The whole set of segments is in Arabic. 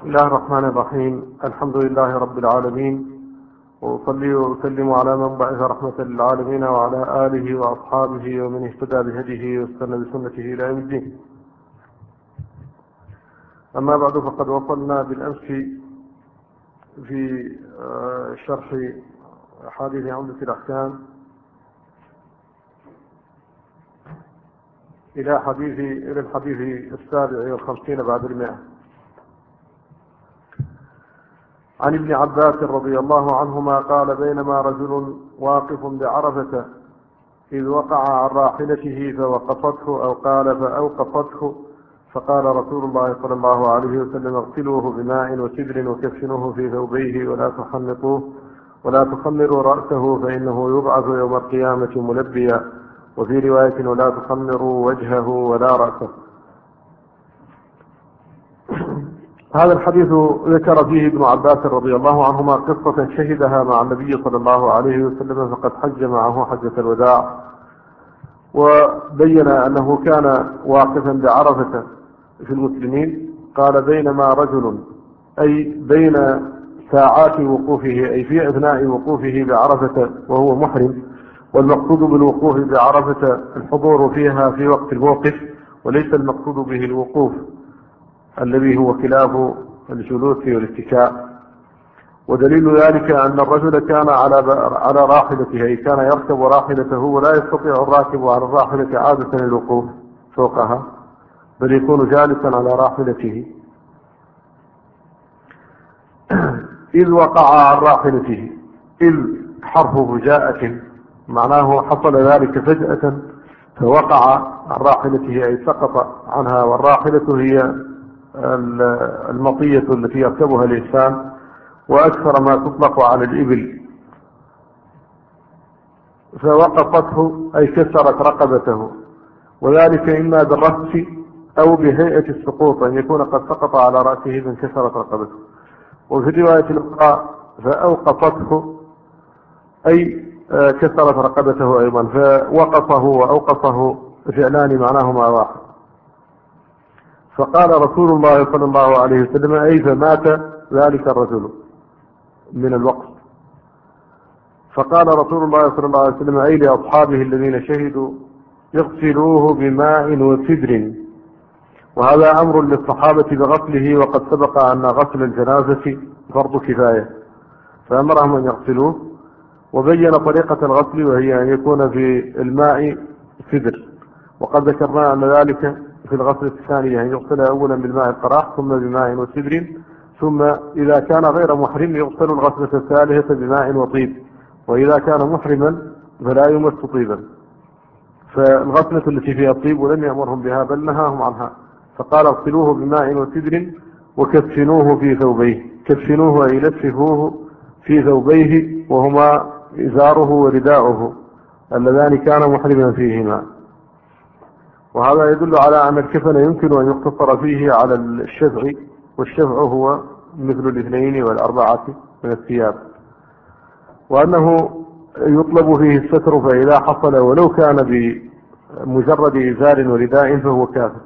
الله الرحمن الرحيم. الحمد لله رب العالمين، وأصلي وأسلم على من بعث رحمة للعالمين وعلى آله وأصحابه ومن اهتدى بهديه واستنى بسنته إلى يوم الدين. أما بعد، فقد وصلنا بالأمس في شرح أحاديث عمدة الأحكام إلى الحديث 57 بعد 100 عن ابن عباس رضي الله عنهما قال: بينما رجل واقف بعرفة إذ وقع عن راحلته فوقفته، أو قال فأوقفته، فقال رسول الله صلى الله عليه وسلم: اغسلوه بماء وسدر وكفنوه في ثوبيه ولا تخمروا رأسه فإنه يبعث يوم القيامة ملبيا، وفي رواية: ولا تخمروا وجهه ولا رأسه. هذا الحديث ذكر فيه ابن عباس رضي الله عنهما قصة شهدها مع النبي صلى الله عليه وسلم، فقد حج معه حجة الوداع، وبين أنه كان واقفا بعرفة في المسلمين. قال: بينما رجل، أي بين ساعات وقوفه، أي في أثناء وقوفه بعرفة وهو محرم، والمقصود بالوقوف بعرفة الحضور فيها في وقت الموقف، وليس المقصود به الوقوف الذي هو خلاف الجلوس والاتكاء. ودليل ذلك أن الرجل كان على راحلته، أي كان يركب راحلته، ولا يستطيع الراكب على الراحلة عادة الوقوف فوقها، بل يكون جالسا على راحلته. إذ وقع عن راحلته، إذ حرف فجاءة، معناه حصل ذلك فجأة، فوقع عن راحلته أي سقط عنها، والراحلة هي المطية التي يركبها الإنسان، وأكثر ما تطلق على الإبل. فوقفته أي كسرت رقبته، وذلك إما بالرأس أو بهيئة السقوط، أن يكون قد سقط على رأسه فانكسرت رقبته. وفي الرواية الأخرى: فأوقفته أي كسرت رقبته أيضا. فوقفه وأوقفه فعلان معناهما واحد. فقال رسول الله صلى الله عليه وسلم: أي فمات ذلك الرجل من الوقف. فقال رسول الله صلى الله عليه وسلم: أي لأصحابه الذين شهدوا: اغسلوه بماء وسدر. وهذا أمر للصحابة بغسله، وقد سبق أن غسل الجنازة فرض كفاية، فأمرهم أن يغسلوه. وبين طريقة الغسل، وهي أن يكون في الماء سدر، وقد ذكرنا أن ذلك في الغسل الثانية، أن يغسل أولا بالماء القراح ثم بماء وسدر، ثم إذا كان غير محرم يغسل الغسلة الثالثة بماء وطيب، وإذا كان محرما فلا يمس طيبا. فالغسلة التي فيها الطيب لم يأمرهم بها، بل نهاهم عنها. فقال: اغسلوه بماء وسدر وكفنوه في ثوبيه. كفنوه أي لففوه في ثوبيه، وهما إزاره ورداؤه اللذان كان محرما فيهما. وهذا يدل على أن الكفن يمكن أن يقتصر فيه على الشفع، والشفع هو مثل الاثنين والأربعة من الثياب، وأنه يطلب فيه الستر، فإذا حصل ولو كان بمجرد إزار ورداء فهو كافر.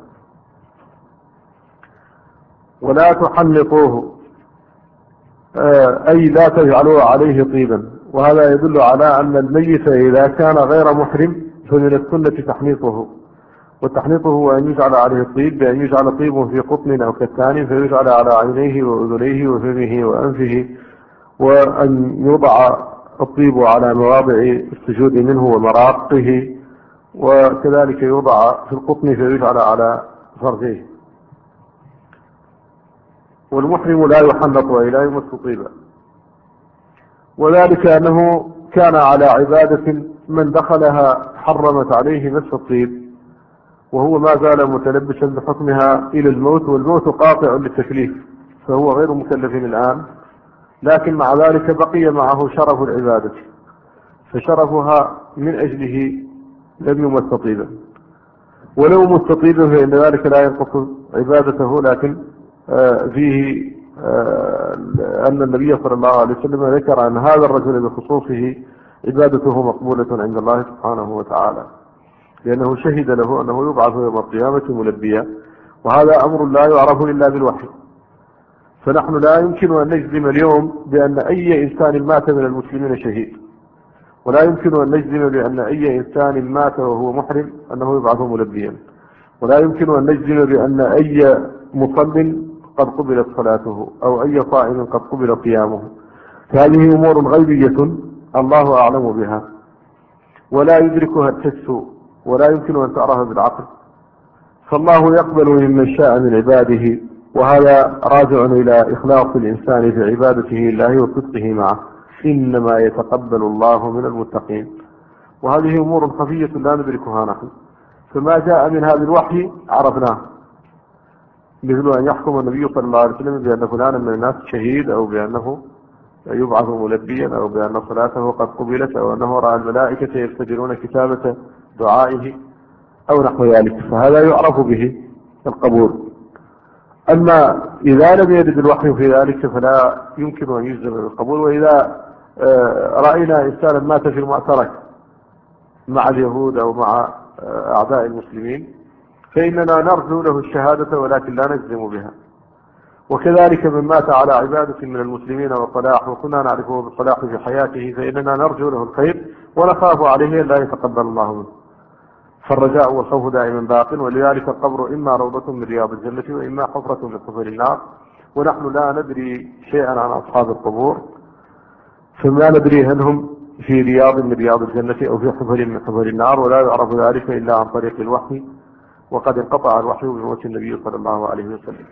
ولا تحنطوه أي لا تجعلوا عليه طيبا. وهذا يدل على أن الميت إذا كان غير محرم فمن السنة تحنيطه، والتحنيط هو أن يجعل عليه الطيب، بأن يجعل طيب في قطن أو كتان، فيجعل على عينيه وأذنيه وفمه وأنفه، وأن يوضع الطيب على مواضع السجود منه ومراقه، وكذلك يوضع في القطن فيجعل على فرجيه. والمحرم لا يحنط أي لا يمس طيبا، وذلك أنه كان على عبادة من دخلها حرمت عليه مس الطيب، وهو ما زال متلبسا بحكمها إلى الموت، والموت قاطع للتكليف، فهو غير مكلف الآن، لكن مع ذلك بقي معه شرف العبادة، فشرفها من أجله لم يمس طيبا. ولو مس طيبا فإن ذلك لا ينقص عبادته، لكن فيه أن النبي صلى الله عليه وسلم ذكر أن هذا الرجل بخصوصه عبادته مقبولة عند الله سبحانه وتعالى، لأنه شهد له أنه يبعث يوم القيامة ملبيا، وهذا أمر لا يعرف إلا بالوحي. فنحن لا يمكن أن نجزم اليوم بأن أي إنسان مات من المسلمين شهيد، ولا يمكن أن نجزم بأن أي إنسان مات وهو محرم أنه يبعث ملبيا، ولا يمكن أن نجزم بأن أي مصل قد قبلت صلاته أو أي صائم قد قبل صيامه. هذه أمور غيبية الله أعلم بها، ولا يدركها الحس، ولا يمكن أن تعرفها بالعقل. فالله يقبل ممن شاء من عباده، وهذا راجع إلى إخلاص الإنسان في عبادته لله وصدقه معه. إنما يتقبل الله من المتقين. وهذه أمور خفية لا ندركها نحن، فما جاء من هذا الوحي عرفناه، مثل أن يحكم النبي صلى الله عليه وسلم بأن فلانا من الناس شهيد، أو بأنه يبعث ملبيا، أو بأن صلاته قد قبلت، أو أنه رأى الملائكة يستجرون كتابة دعائه أو نحو ذلك، فهذا يعرف به القبول. أما إذا لم يرد الوحي في ذلك فلا يمكن أن يجزم بالقبول. وإذا رأينا إنسانا مات في المعترك مع اليهود أو مع أعداء المسلمين فإننا نرجو له الشهادة ولكن لا نجزم بها. وكذلك من مات على عبادة من المسلمين والصلاح وكنا نعرفه بالصلاح في حياته فإننا نرجو له الخير ونخاف عليه لا يتقبل الله منه. فالرجاء والخوف دائما باق. ولذلك القبر إما روضة من رياض الجنة وإما حفرة من حفر النار، ونحن لا ندري شيئا عن أصحاب القبور، فما ندري هل هم في رياض من رياض الجنة أو في حفر من حفر النار، ولا يعرف ذلك إلا عن طريق الوحي، وقد انقطع الوحي بموت النبي صلى الله عليه وسلم.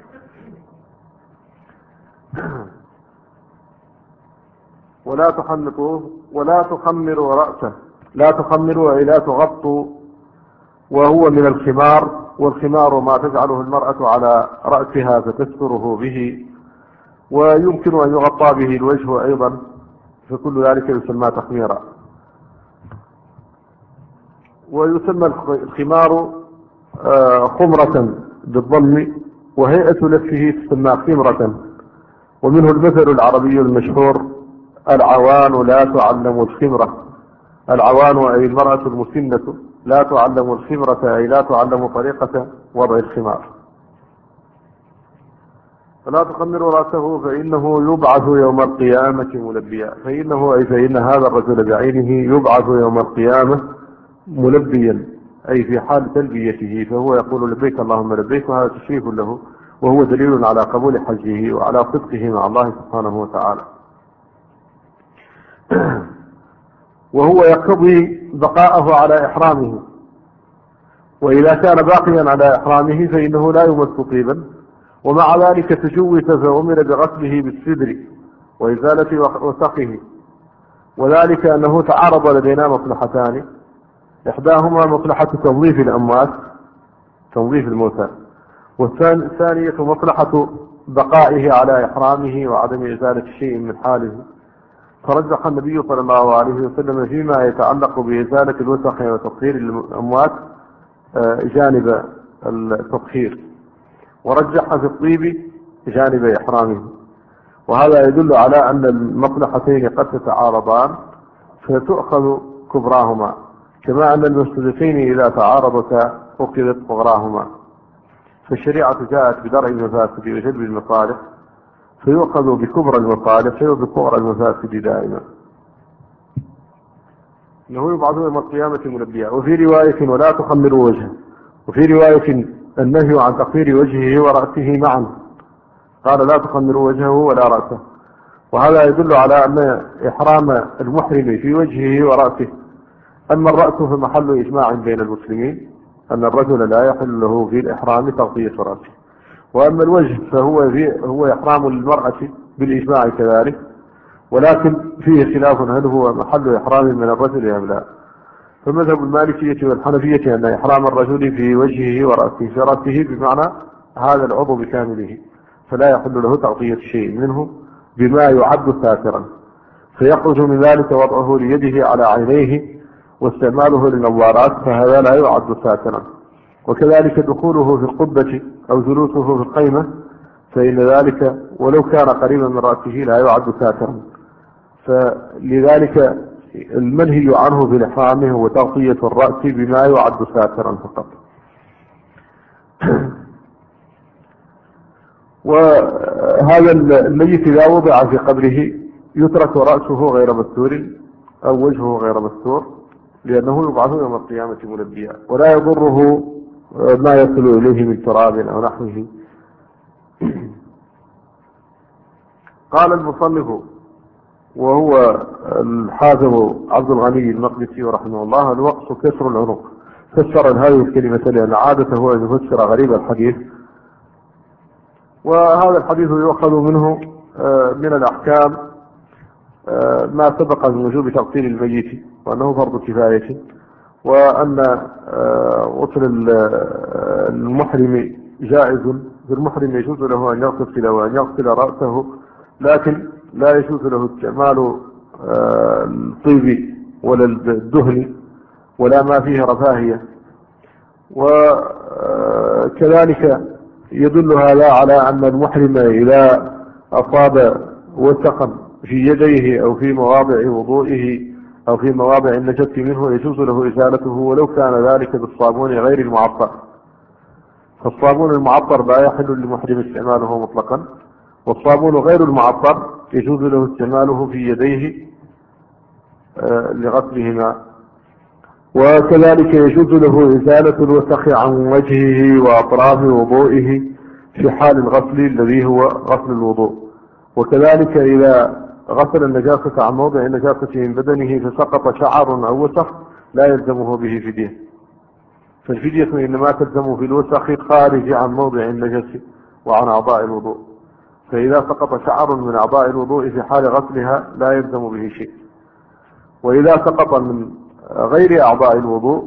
ولا تحنطوه ولا تخمروا رأسه، لا تخمروا أي لا تغطوا، وهو من الخمار، والخمار ما تجعله المرأة على رأسها فتستره به، ويمكن أن يغطى به الوجه أيضا، فكل ذلك يسمى تخميرا. ويسمى الخمار خمرة بالضم، وهيئة لفه تسمى خمرة. ومنه المثل العربي المشهور: العوان لا تعلم الخمرة. العوان أي المرأة المسنة لا تعلم الخمرة أي لا تعلم طريقة وضع الخمار. فلا تخمروا رأسه فإنه يبعث يوم القيامة ملبيا. فإن هذا الرجل بعينه يبعث يوم القيامة ملبيا، أي في حال تلبيته، فهو يقول لبيك اللهم لبيك، وهذا تشريف له، وهو دليل على قبول حجه وعلى صدقه مع الله سبحانه وتعالى. وهو يقتضي بقاءه على إحرامه، وإذا كان باقيا على إحرامه فإنه لا يمس طيبا، ومع ذلك تجوز فأمر بغسله بالسدر وإزالة وسخه، وذلك أنه تعارض لدينا مصلحتان: إحداهما مصلحة تنظيف الأموات، تنظيف الموتى، والثانية مصلحة بقائه على إحرامه وعدم إزالة شيء من حاله. فرجح النبي صلى الله عليه وسلم فيما يتعلق بإزالة الوسخ وتطهير الأموات جانب التطهير، ورجح في الطيب جانب إحرامه. وهذا يدل على أن المصلحتين قد تتعارضان فتؤخذ كبراهما، كما أن المفسدتين إذا تعارضتا أخذت صغراهما. فالشريعة جاءت بدرء المفاسد وجلب المصالح، فيؤخذ بكبرى المصالح وبصغرى المفاسد دائما. إنه يبعث يوم القيامة ملبيا. وفي رواية: ولا تخمروا وجهه. وفي رواية: النهي عن تخمير وجهه ورأسه معا، قال لا تخمروا وجهه ولا رأسه. وهذا يدل على أن إحرام المحرم في وجهه ورأسه. أما الرأس فمحل إجماع بين المسلمين أن الرجل لا يحل له في الإحرام تغطية رأسه. وأما الوجه فهو إحرام المرأة بالإجماع كذلك، ولكن فيه خلاف هل هو محل إحرام من الرجل أم لا. فمذهب المالكية والحنفية أن إحرام الرجل في وجهه ورأسه، في رأسه بمعنى هذا العضو بكامله، فلا يحل له تغطية شيء منه بما يعد ساترا، فيخرج من ذلك وضعه ليده على عينيه واستعماله للنظارات، فهذا لا يعد ساترا. وكذلك دخوله في القبة أو جلوسه في القيمة، فإن ذلك ولو كان قريبا من رأسه لا يعد ساترا. فلذلك المنهي عنه في الإحرام هو تغطية الرأس بما يعد ساترا فقط. وهذا الميت إذا وضع في قبره يترك رأسه غير مستور أو وجهه غير مستور، لأنه يبعث يوم القيامة ملبيا، ولا يضره ما يصل إليه من تراب أو نحوه. قال المصنف وهو الحافظ عبد الغني المقدسي رحمه الله: الوقص كسر العنق. فسر هذه الكلمة لأن عادته أن يفسر غريب الحديث، وهذا الحديث يؤخذ منه من الأحكام ما سبق من وجوب تغسيل الميت، وأنه فرض كفاية، وأن غسل المحرم جائز. المحرم يجوز له أن يغسل وأن يغسل رأسه، لكن لا يجوز له استعمال الطيب ولا الدهن ولا ما فيه رفاهية. وكذلك يدل هذا على أن المحرم إذا أصاب وسخا في يديه أو في مواضع وضوئه أو في مواضع النجس منه يجوز له إزالته، ولو كان ذلك بالصابون غير المعطر. فالصابون المعطر لا يحل للمحرم استعماله مطلقا، والصابون غير المعطر يجوز له استعماله في يديه لغسلهما. وكذلك يجوز له إزالة الوسخ عن وجهه وأطراف وضوئه في حال الغسل الذي هو غسل الوضوء. وكذلك إذا غسل النجاسة عن موضع النجاسة من بدنه فسقط شعر أو وسخ لا يلزمه به فدية، فالفدية إنما تلزم في الوسخ خارج عن موضع النجس وعن أعضاء الوضوء. فإذا سقط شعر من أعضاء الوضوء في حال غسلها لا يلزم به شيء. وإذا سقط من غير أعضاء الوضوء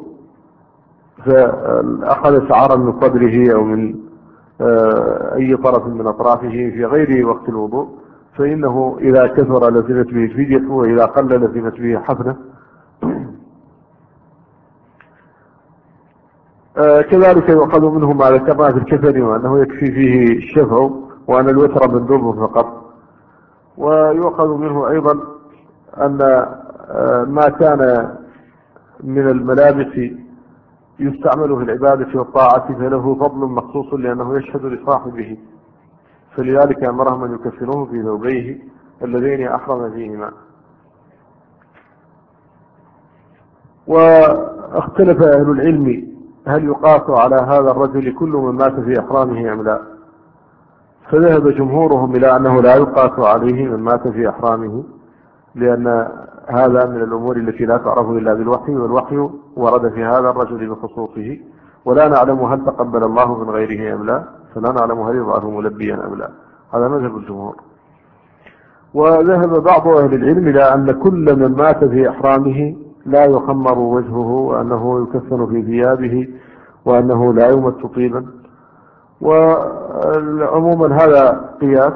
فأخذ شعرا من صدره أو من أي طرف من أطرافه في غير وقت الوضوء، فإنه إذا كثر لزمت به الفدية، وإذا قل لزمت به حفنة. كذلك يؤخذ منه ما ذكرنا في الكفن، وأنه يكفي فيه الشفع، وأن الوتر مندوب فقط. ويؤخذ منه أيضا أن ما كان من الملابس يستعمل في العبادة والطاعة فله فضل مخصوص لأنه يشهد لصاحبه، فلذلك أمرهم أن يكفنوه في ثوبيه اللذين أحرم فيهما. واختلف أهل العلم هل يقاس على هذا الرجل كل من مات في إحرامه أم لا، فذهب جمهورهم إلى أنه لا يقاس عليه من مات في إحرامه، لأن هذا من الأمور التي لا تعرف إلا بالوحي، والوحي ورد في هذا الرجل بخصوصه، ولا نعلم هل تقبل الله من غيره أم لا، فلا نعلم هل يضعه ملبيا أم لا. هذا مذهب الجمهور. وذهب بعض أهل العلم إلى أن كل من مات في إحرامه لا يخمر وجهه، وأنه يكفن في ثيابه، وأنه لا يمس طيبا. وعموما هذا قياس،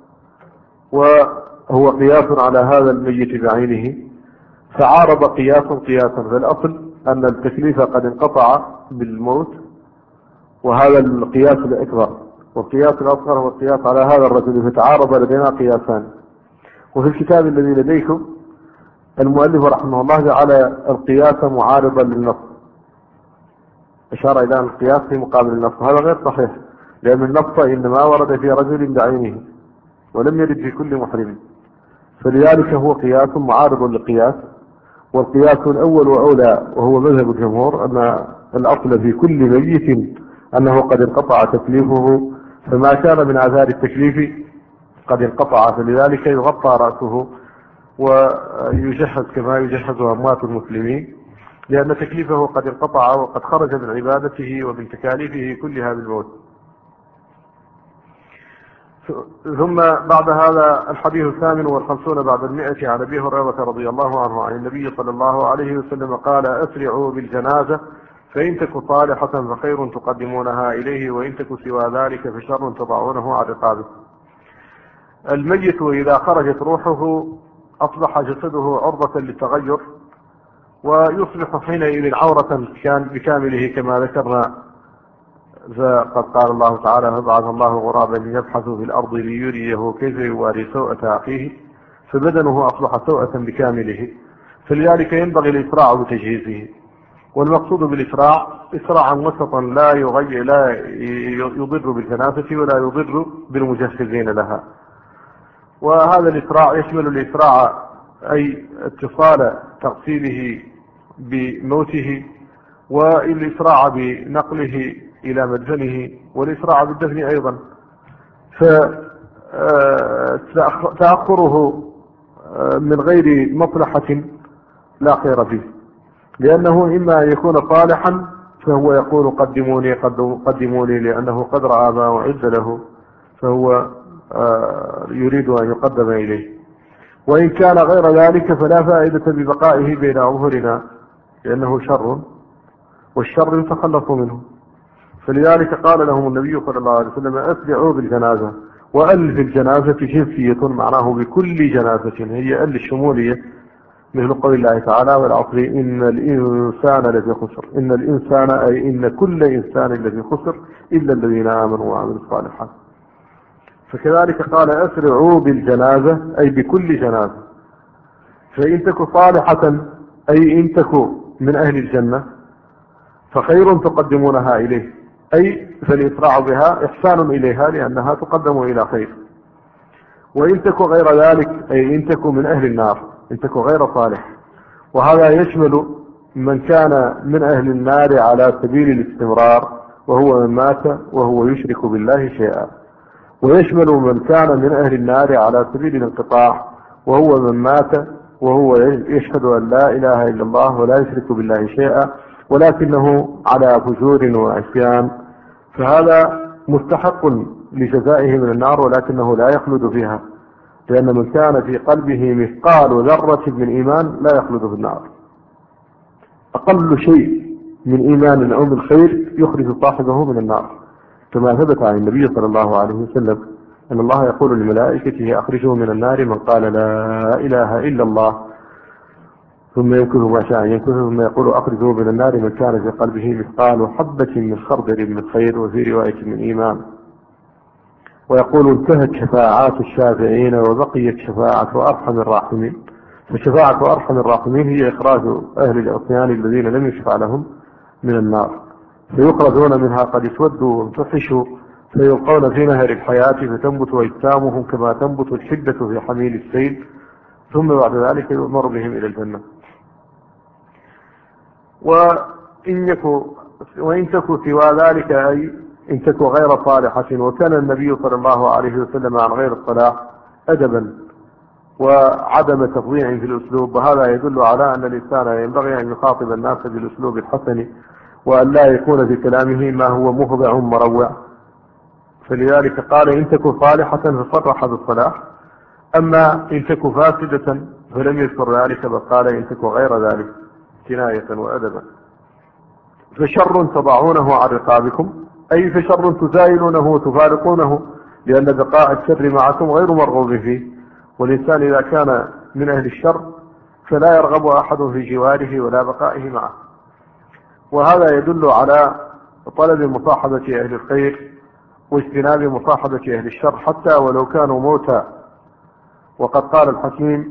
وهو قياس على هذا الميت بعينه، فعارض قياسا. فالأصل أن التكليف قد انقطع بالموت، وهذا القياس الأكبر، والقياس الأصغر هو القياس على هذا الرجل، فتعارض لدينا قياسان. وفي الكتاب الذي لديكم المؤلف رحمه الله جعل القياس معارضا للنص، أشار إلى القياس في مقابل النص. هذا غير صحيح، لأن النص إنما ورد في رجل بعينه ولم يرد في كل محرم، فلذلك هو قياس معارض للقياس. والقياس الأول وأولى، وهو مذهب الجمهور، أن الأصل في كل ميت أنه قد انقطع تكليفه، فما كان من آثار التكليف قد انقطع، فلذلك يغطى رأسه ويجهز كما يجهز أموات المسلمين، لأن تكليفه قد انقطع وقد خرج من عبادته ومن تكاليفه كلها بالموت. ثم بعد هذا الحديث 58 بعد 100 عن أبي هريرة رضي الله عنه عن النبي صلى الله عليه وسلم قال: أسرعوا بالجنازة، فإن تك صالحة فخير تقدمونها إليه، وإن تك سوى ذلك فشر تضعونه على رقابه. الميت إذا خرجت روحه أصبح جسده عرضة للتغير، ويصبح حينئذ عورة بكامله كما ذكرنا. فقد قال الله تعالى: فبعث الله غرابا يبحث في الأرض ليريه كيف يواري سوءة أخيه، فبدنه أصبح سوءة بكامله، فلذلك ينبغي الإسراع بتجهيزه. والمقصود بالإسراع إسراعا وسطا لا يضر بالجنازة ولا يضر بالمجهزين لها. وهذا الإسراع يشمل الإسراع أي اتصال تغسيله بموته، والإسراع بنقله إلى مدفنه، والإسراع بالدفن أيضا. فتأخره من غير مصلحة لا خير فيه، لأنه إما أن يكون صالحا فهو يقول قدموني لأنه قد رأى ما أعد له فهو يريد أن يقدم إليه، وإن كان غير ذلك فلا فائدة ببقائه بين أظهرنا لأنه شر، والشر يتخلص منه. فلذلك قال لهم النبي صلى الله عليه وسلم أسرعوا بالجنازة. وأل في الجنازة جنسية معناه بكل جنازة، هي أل الشمولية، مثل قول الله تعالى والعصر إن الإنسان لفي خسر. إن الإنسان أي إن كل إنسان لفي خسر إلا الذين آمنوا وعملوا الصالحات. فكذلك قال أسرعوا بالجنازة أي بكل جنازة. فإن تكن صالحة أي إن تكن من أهل الجنة فخير تقدمونها إليه، أي فالإسراع بها إحسان إليها لأنها تقدم إلى خير. وإن تكن غير ذلك أي إن تكن من أهل النار، إن تكن غير صالح، وهذا يشمل من كان من أهل النار على سبيل الاستمرار وهو من مات وهو يشرك بالله شيئا، ويشمل من كان من أهل النار على سبيل الانقطاع وهو من مات وهو يشهد أن لا إله إلا الله ولا يشرك بالله شيئا ولكنه على فجور وعصيان، فهذا مستحق لجزائه من النار ولكنه لا يخلد فيها، لأن من كان في قلبه مثقال ذرة من إيمان لا يخلد في النار. أقل شيء من إيمان أو من خير يخرج صاحبه من النار، كما ثبت عن النبي صلى الله عليه وسلم أن الله يقول لملائكته أخرجوا من النار من قال لا إله إلا الله ثم ينكث ما شاء ينكث، ثم يقول أخرجوا من النار من كان في قلبه مثقال حبة من خردل من خير وفي رواية من إيمان. ويقول انتهت شفاعات الشافعين وبقيت شفاعة أرحم الراحمين. فشفاعة أرحم الراحمين هي إخراج أهل العصيان الذين لم يشفع لهم من النار، فيخرجون منها قد اسودوا وانتحشوا فيلقون في نهر الحياة فتنبت أجسامهم كما تنبت الحدة في حميل السيل، ثم بعد ذلك يؤمر بهم إلى الجنة. وإن تكو سوى ذلك أي إن تكو غير صالحة، وكان النبي صلى الله عليه وسلم عن غير الصلاح أدبا وعدم تفضيع في الأسلوب، وهذا يدل على أن الإنسان ينبغي أن يخاطب الناس بالأسلوب الحسن وأن لا يكون في كلامه ما هو مخضع مروع. فلذلك قال إن تكو صالحة فصرح بالصلاح، أما إن تكو فاسدة فلم يذكر ذلك بل قال إن تكو غير ذلك كناية وأدبا. فشر تضعونه عن رقابكم أي فشر تزايلونه وتفارقونه، لأن بقاء الشر معكم غير مرغوب فيه، والإنسان إذا كان من أهل الشر فلا يرغب أحد في جواره ولا بقائه معه. وهذا يدل على طلب مصاحبة أهل الخير واجتناب مصاحبة أهل الشر حتى ولو كانوا موتى. وقد قال الحكيم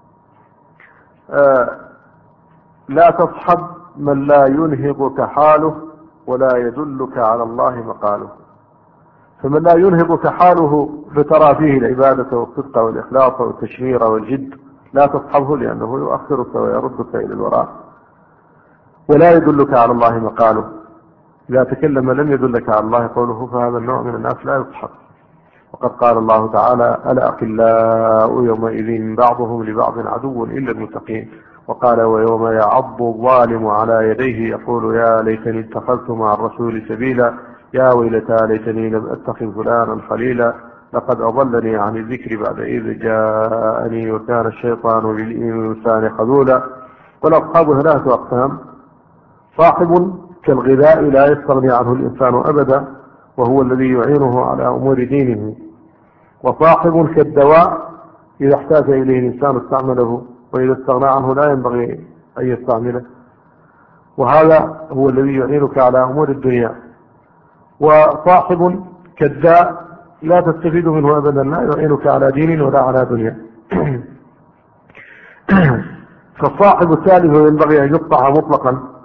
لا تصحب من لا ينهضك حاله ولا يدلك على الله مقاله. فمن لا ينهضك حاله فترى فيه العبادة والصدق والإخلاص والتشمير والجد لا تصحبه، لأنه يؤخرك ويردك إلى الوراء. ولا يدلك على الله مقاله، إذا تكلم لم يدلك على الله قوله فهذا النوع من الناس لا يصحب. وقد قال الله تعالى الأخلاء يومئذ بعضهم لبعض عدو إلا المتقين. وقال ويوم يعض الظالم على يديه يقول يا ليتني اتخذت مع الرسول سبيلا يا ويلتى ليتني لم أتخذ فلانا خليلا لقد أضلني عن الذكر بعد إذ جاءني وكان الشيطان للإنسان خذولا. والأصحاب ثلاثة أقسام: صاحب كالغذاء لا يستغني عنه الإنسان أبدا وهو الذي يعينه على أمور دينه، وصاحب كالدواء إذا احتاج إليه الإنسان استعمله وإذا استغنى عنه لا ينبغي أن يستعمله، وهذا هو الذي يعينك على أمور الدنيا. وصاحب كالداء لا تستفيد منه أبدا، لا يعينك على دين ولا على دنيا. فالصاحب الثالث ينبغي أن يقطع مطلقا،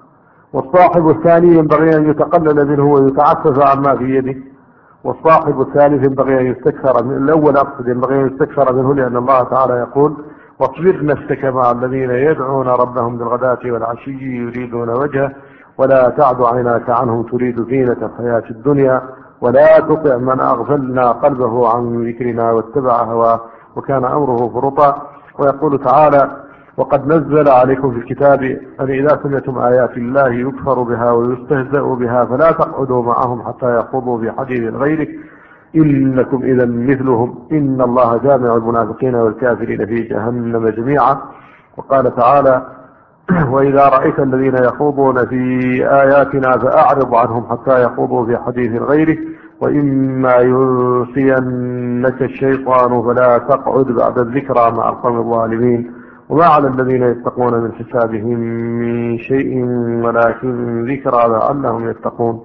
والصاحب الثاني ينبغي أن يتقلل منه ويتعفف عما في يده، والصاحب الثالث ينبغي أن يستكثر من الأول، أقصد ينبغي أن يستكثر منه، لأن الله تعالى يقول: واصبر نفسك مع الذين يدعون ربهم بالغداة والعشي يريدون وجهه ولا تعد عيناك عنهم تريد زينة الحياة الدنيا ولا تطع من أغفلنا قلبه عن ذكرنا واتبع هواه وكان أمره فرطا. ويقول تعالى: وقد نزل عليكم في الكتاب أن إذا سمعتم آيات الله يكفر بها ويستهزأ بها فلا تقعدوا معهم حتى يخوضوا في حديث غيره إنكم إذا مثلهم إن الله جامع المنافقين والكافرين في جهنم جميعا. وقال تعالى: وإذا رأيت الذين يخوضون في آياتنا فأعرض عنهم حتى يخوضوا في حديث غيره وإما ينسينك الشيطان فلا تقعد بعد الذكرى مع القوم الظالمين وما على الذين يتقون من حسابهم من شيء ولكن ذكرى لعلهم يتقون.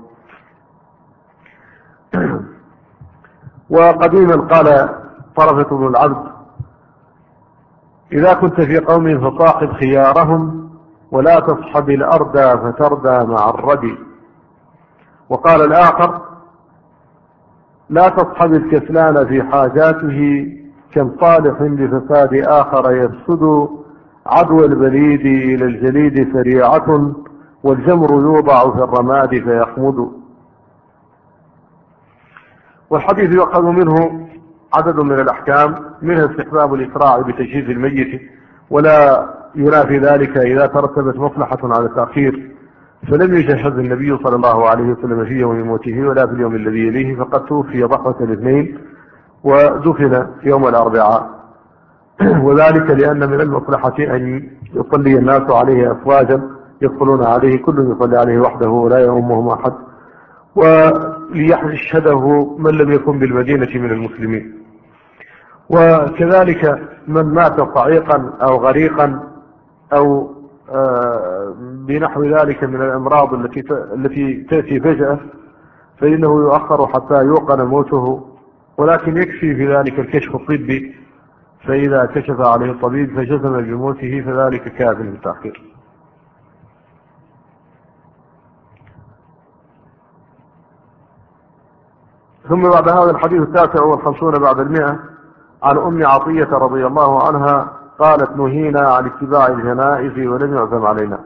وقديما قال طرفة بن العبد: إذا كنت في قوم فصاحب خيارهم ولا تصحب الأردى فتردى مع الردي. وقال الآخر: لا تصحب الكسلان في حاجاته كم صالح لفساد آخر يفسد عدو البليد إلى الجليد سريعة والجمر يوضع في الرماد فيخمد. والحديث يؤخذ منه عدد من الأحكام، منها استحباب الإسراع بتجهيز الميت، ولا ينافي ذلك إذا ترتبت مصلحة على التأخير، فلم يجهز النبي صلى الله عليه وسلم في يوم موته ولا في اليوم الذي يليه، فقد توفي ضحوة الاثنين ودفن يوم الأربعاء. وذلك لأن من المصلحة أن يصلي الناس عليه أفواجا يدخلون عليه، كل يصلي عليه وحده ولا يؤمهم أحد، وليشهده من لم يكن بالمدينة من المسلمين. وكذلك من مات صعيقا أو غريقا أو بنحو ذلك من الأمراض التي تأتي فجأة فإنه يؤخر حتى يوقن موته، ولكن يكفي في ذلك الكشف الطبي، فإذا كشف عليه الطبيب فجزم بموته فذلك كاف للتأخير. ثم بعد هذا الحديث 59 بعد 100 عن أم عطية رضي الله عنها قالت: نهينا عن اتباع الجنائز ولم يعزم علينا.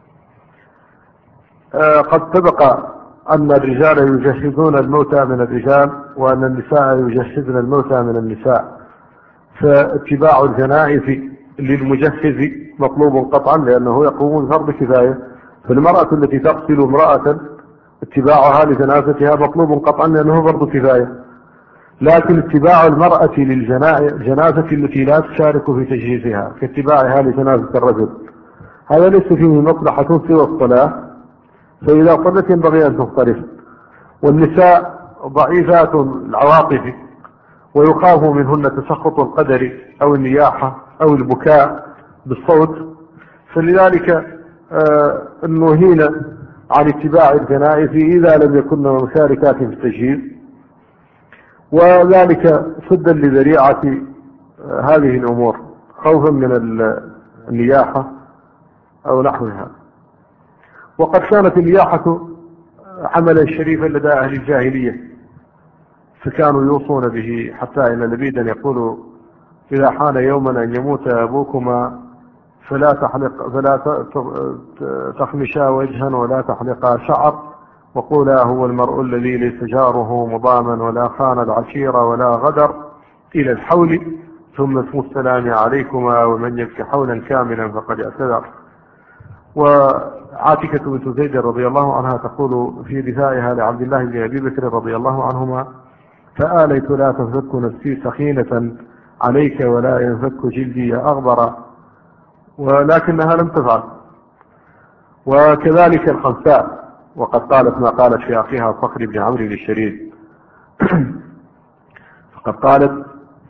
قد سبق أن الرجال يجهزون الموتى من الرجال وأن النساء يجهزن الموتى من النساء، فاتباع الجنائز للمجهز مطلوب قطعا لأنه يقوم بفرض كفاية، فالمرأة التي تغسل امرأة اتباعها لجنازتها مطلوب قطعا لأنه فرض كفاية، لكن اتباع المرأة للجنازة التي لا تشارك في تجهيزها كاتباعها لجنازة الرجل هذا ليس فيه مصلحة سوى الصلاة، فإذا صلت ينبغي أن تنصرف. والنساء ضعيفات العواطف ويخاف منهن تسخط القدر أو النياحة أو البكاء بالصوت، فلذلك نهينا عن اتباع الجنائز إذا لم يكن مشاركات في التجهيز، وذلك سدا لذريعة هذه الأمور خوفا من النياحة أو نحوها. وقد كانت النياحة عملا شريفا لدى أهل الجاهلية، فكانوا يوصون به حتى إن لبيدا يقول: إذا حان يوما أن يموت أبوكما فلا تخمشا وجها ولا تحلقا شعر وقولا هو المرء الذي ليس جاره مضاما ولا خان العشير ولا غدر إلى الحول ثم اسم السلام عليكما ومن يبكي حولا كاملا فقد اعتذر. وعاتكة بنت زيد رضي الله عنها تقول في دفاعها لعبد الله بن أبي بكر رضي الله عنهما: فآليت لا تنفك نفسي سخينة عليك ولا ينفك جلدي أغبر، ولكنها لم تفعل. وكذلك الخنساء وقد قالت ما قالت في أخيها صخر بن عمرو بن الشريد فقد قالت: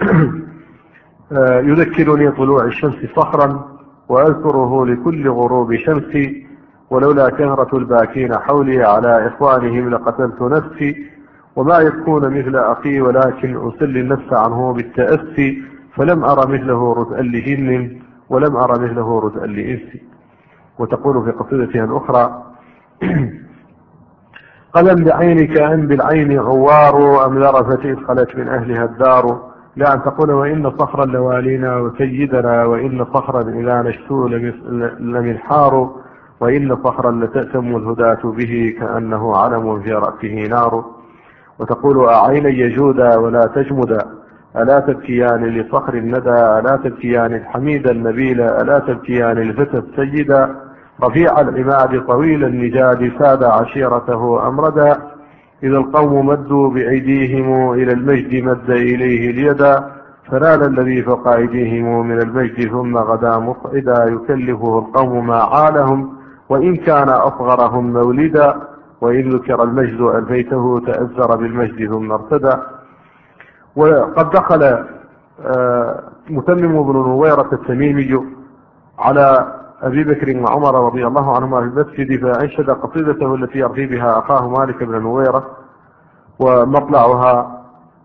يذكرني طلوع الشمس صخرا وأذكره لكل غروب شمسي ولولا كثرة الباكين حولي على إخوانهم لقتلت نفسي وما يكون مثل أخي ولكن أسلي النفس عنه بالتأسي فلم أرى مثله رزءا لجن ولم أرى مثله رزءا لإنس. وتقول في قصيدتها الأخرى: قلم بعينك أم بالعين عوار، أم ذرفت إذ خلت من أهلها الدار، لأن تقول وإن صخرا لوالينا وسيدنا، وإن صخرا إذا نشتو لمنحار، وإن صخرا لتأتم الهداة به كأنه علم في رأسه نار. وتقول أعيني جودا ولا تجمدا، ألا تبكيان لصخر الندى، ألا تبكيان الحميد النبيل، ألا تبكيان الفتى السيدا، رفيع العماد طويل النجاد، ساد عشيرته أمردا، إذا القوم مدوا بأيديهم إلى المجد مد إليه اليدا، فنال الذي فوق أيديهم من المجد ثم غدا مصعدا، يكلفه القوم ما عالهم وإن كان أصغرهم مولدا، وإن ذكر المجد ألفيته تأثر بالمجد ثم ارتدى. وقد دخل متمم بن نويرة التميمي على أبي بكر وعمر رضي الله عنهما في المسجد، فأنشد قصيدته التي يرثي بها أخاه مالك بن نويرة، ومطلعها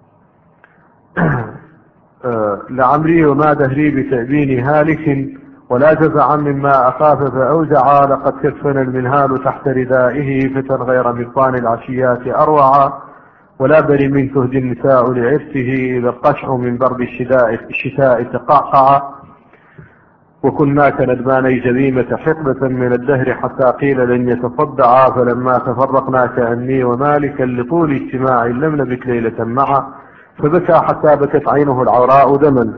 لعمري وما دهري بتأبين هالك، ولا جزعا مما أخاف فأوجعا، لقد كفن المنهال تحت ردائه، فتى غير مبطان العشيات أروعا، ولا بل من كهد النساء لعرسه، إذا القشع من برد الشتاء تقعقعا، وكنا كندماني جذيمة حقبة من الدهر حتى قيل لن يتصدعا، فلما تفرقنا كأني ومالكا لطول اجتماع لم نبك ليلة معا، فبكى حتى بكت عينه العوراء دما.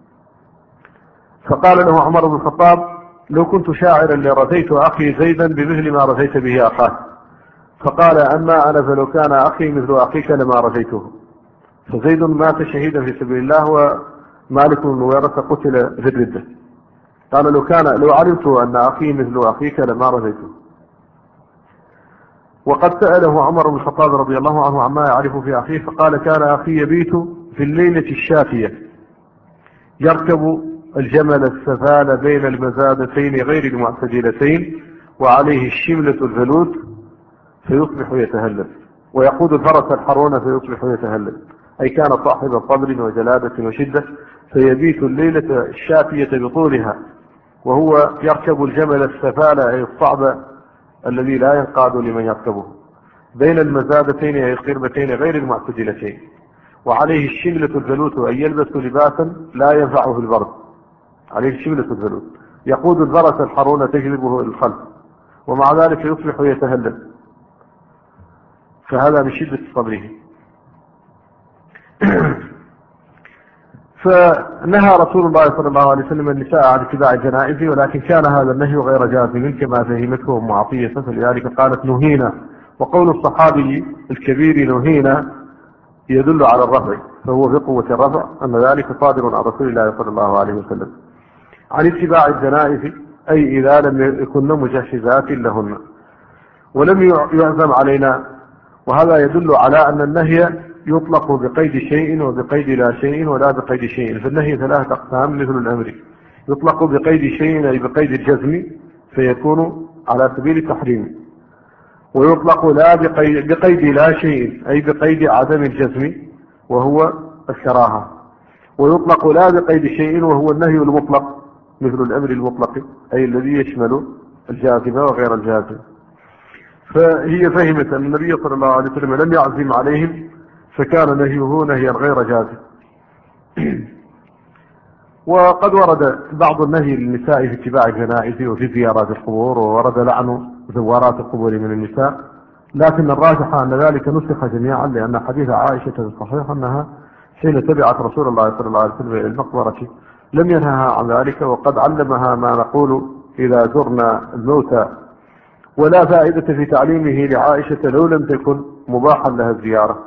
فقال له عمر بن الخطاب لو كنت شاعرا لرثيت أخي زيدا بمثل ما رثيت به أخاه، فقال أما أنا فلو كان أخي مثل أخيك لما رثيته. فزيد مات شهيدا في سبيل الله، ومالك بن نويرة قتل في الردة. قال لو علمت أن أخي مثل أخيك لما رثيته. وقد سأله عمر بن الخطاب رضي الله عنه عما يعرف في أخيه، فقال كان أخي يبيت في الليلة الشاتية يركب الجمل السفال بين المزادتين غير المعتدلتين، وعليه الشملة الفلوت فيصبح يتهلل، ويقود الفرس الحرون فيصبح يتهلل، أي كان صاحب صبر وجلادة وشدة، فيبيت الليلة الشاتية بطولها، وهو يركب الجمل السفال أي الصعب الذي لا ينقاد لمن يركبه، بين المزادتين أي القربتين غير المعتدلتين، وعليه الشملة الفلوت أي يلبس لباسا لا ينفعه في البرد، عليه الشملة الفلوت، يقود الفرس الحرون تجذبه إلى الخلف، ومع ذلك يصبح يتهلل، فهذا من شدة صبره. فنهى رسول الله صلى الله عليه وسلم النساء عن اتباع الجنائز، ولكن كان هذا النهي غير جازم كما فهمته أم عطية، فلذلك قالت نهينا. وقول الصحابي الكبير نهينا يدل على الرفع، فهو في قوة الرفع، أن ذلك صادر عن رسول الله صلى الله عليه وسلم. عن اتباع الجنائز أي إذا لم يكن مجهزات لهن، ولم يعزم علينا، وهذا يدل على أن النهي يطلق بقيد شيء وبقيد لا شيء ولا بقيد شيء. فالنهي ثلاثة أقسام مثل الأمر، يطلق بقيد شيء أي بقيد الجزم فيكون على سبيل التحريم، ويطلق لا بقيد لا شيء أي بقيد عدم الجزم وهو الكراهة، ويطلق لا بقيد شيء وهو النهي المطلق مثل الأمر المطلق أي الذي يشمل الجازم وغير الجازم. فهي فهمت أن النبي صلى الله عليه وسلم لم يعزم عليهم، فكان نهيه نهيا غير جازم. وقد ورد بعض النهي للنساء في اتباع الجنائز وفي زيارات القبور، وورد لعن زوارات القبور من النساء، لكن الراجح أن ذلك نسخ جميعا، لأن حديث عائشة الصحيح أنها حين تبعت رسول الله صلى الله عليه وسلم إلى المقبرة لم ينهها عن ذلك، وقد علمها ما نقول إذا زرنا الموتى، ولا فائدة في تعليمه لعائشة لو لم تكن مباحا لها الزيارة.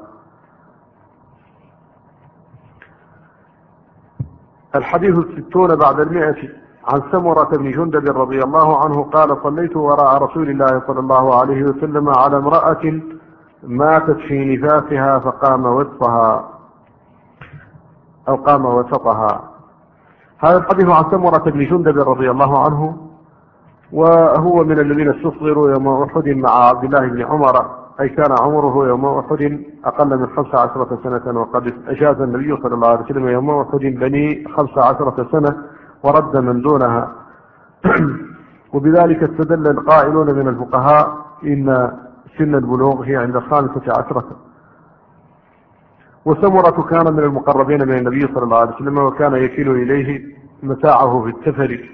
الحديث 60 بعد 100 عن سمرة بن جندب رضي الله عنه قال صليت وراء رسول الله صلى الله عليه وسلم على امرأة ماتت في نفاسها فقام وسطها أو قام وسطها. هذا الحديث عن سمرة بن جندب رضي الله عنه، وهو من الذين استصغروا يوم أحد مع عبد الله بن عمر، أي كان عمره يوم أحد أقل من 15 سنة، وقد أجاز النبي صلى الله عليه وسلم يوم أحد بني 15 سنة ورد من دونها. وبذلك استدل القائلون من الفقهاء إن سن البلوغ هي عند 15. وسمرة كان من المقربين من النبي صلى الله عليه وسلم، وكان يكيل إليه متاعه في السفر،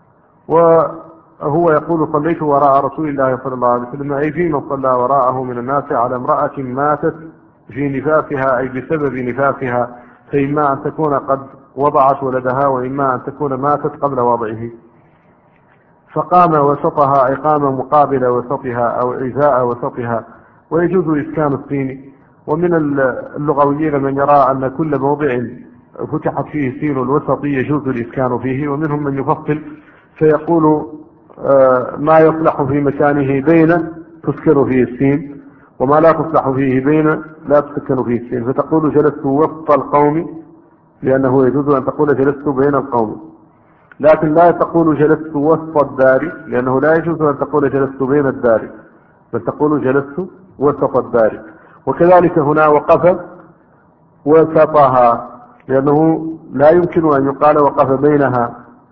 وهو يقول صليت وراء رسول الله صلى الله عليه وسلم، أي في من صلى وراءه من الناس، على امرأة ماتت في نفاسها، أي بسبب نفاسها، فإما أن تكون قد وضعت ولدها، وإما أن تكون ماتت قبل وضعه، فقام وسطها، أي قام مقابل وسطها أو عزاء وسطها. ويجوز إسكان السين. ومن اللغويين من يرى أن كل موضع فتحت فيه سين الوسط يجوز الإسكان فيه، ومنهم من يفصل فيقول ما يصلح في مكانه بين تسكن فيه السين، وما لا تصلح فيه بين لا تسكن فيه السين، فتقول جلست وسط القوم، لأنه يجوز أن تقول جلست بين القوم، لكن لا تقول جلست وسط الدار، لأنه لا يجوز أن تقول جلست بين الدار، بل تقول جلست وسط الدار. وكذلك هنا وقف وسطها، لأنه لا يمكن أن يقال وقف بينها،